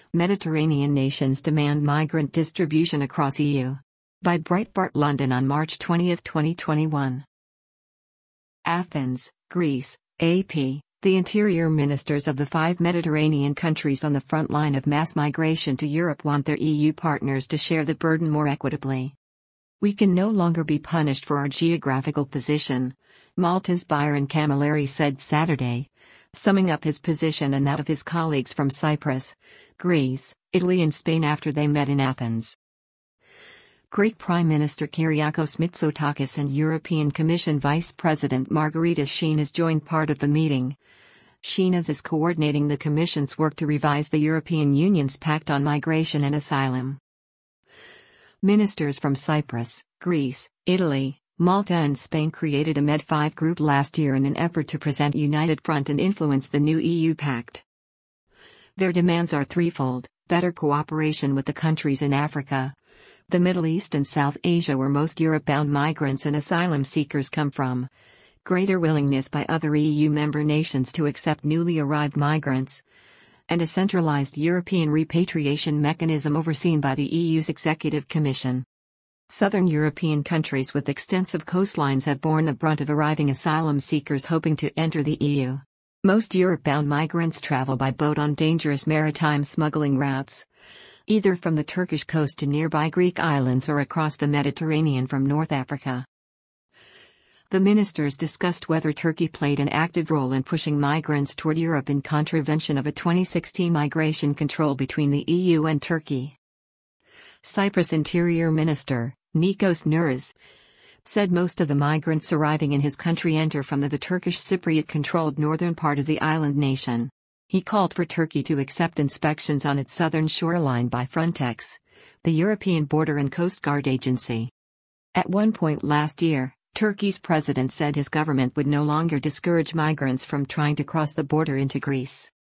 Mediterranean nations demand migrant distribution across EU. By Breitbart London on March 20, 2021. Athens, Greece, AP. The interior ministers of the 5 Mediterranean countries on the front line of mass migration to Europe want their EU partners to share the burden more equitably. We can no longer be punished for our geographical position, Malta's Byron Camilleri said Saturday, summing up his position and that of his colleagues from Cyprus, Greece, Italy and Spain after they met in Athens. Greek Prime Minister Kyriakos Mitsotakis and European Commission Vice President Margaritis Schinas joined part of the meeting. Schinas is coordinating the Commission's work to revise the European Union's Pact on Migration and Asylum. Ministers from Cyprus, Greece, Italy, Malta and Spain created a Med5 group last year in an effort to present a united front and influence the new EU pact. Their demands are threefold: better cooperation with the countries in Africa, the Middle East and South Asia where most Europe-bound migrants and asylum seekers come from, greater willingness by other EU member nations to accept newly arrived migrants, and a centralized European repatriation mechanism overseen by the EU's Executive Commission. Southern European countries with extensive coastlines have borne the brunt of arriving asylum seekers hoping to enter the EU. Most Europe-bound migrants travel by boat on dangerous maritime smuggling routes, either from the Turkish coast to nearby Greek islands or across the Mediterranean from North Africa. The ministers discussed whether Turkey played an active role in pushing migrants toward Europe in contravention of a 2016 migration control between the EU and Turkey. Cyprus Interior Minister, Nikos Nouris, said most of the migrants arriving in his country enter from the Turkish Cypriot-controlled northern part of the island nation. He called for Turkey to accept inspections on its southern shoreline by Frontex, the European Border and Coast Guard Agency. At one point last year, Turkey's president said his government would no longer discourage migrants from trying to cross the border into Greece.